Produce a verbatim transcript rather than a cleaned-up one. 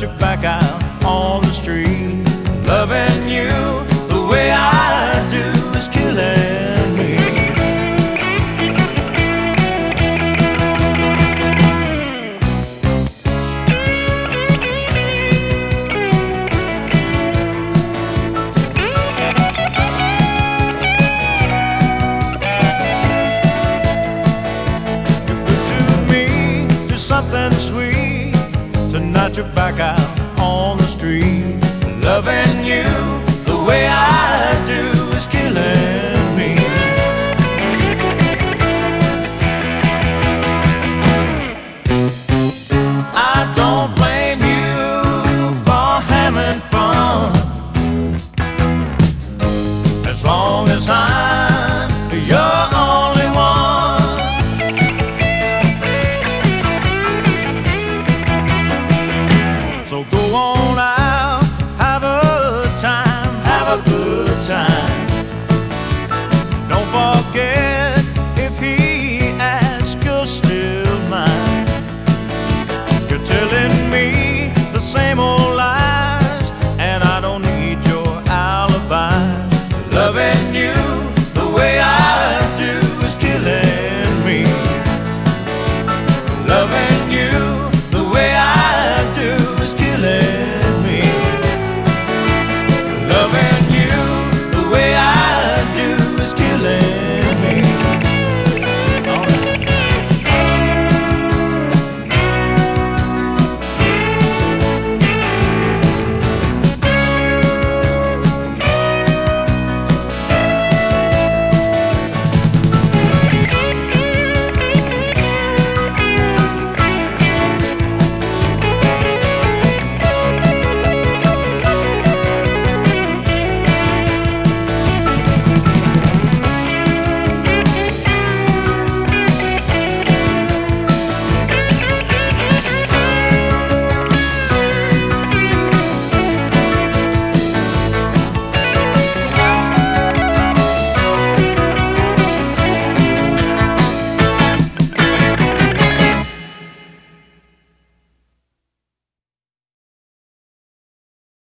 you're back out on the street. Loving you the way I do is killing me. Something sweet. Tonight you're back out on the street. Loving you the way I do is killing me. I don't blame you for having fun, as long as I'm your only one. So go on out, have a time, have a good time. Don't forget, if he asks, you're still mine. You're telling me the same old lies, and I don't need your alibi. Loving you the way I do is killing me. Loving you the way I do is killing me.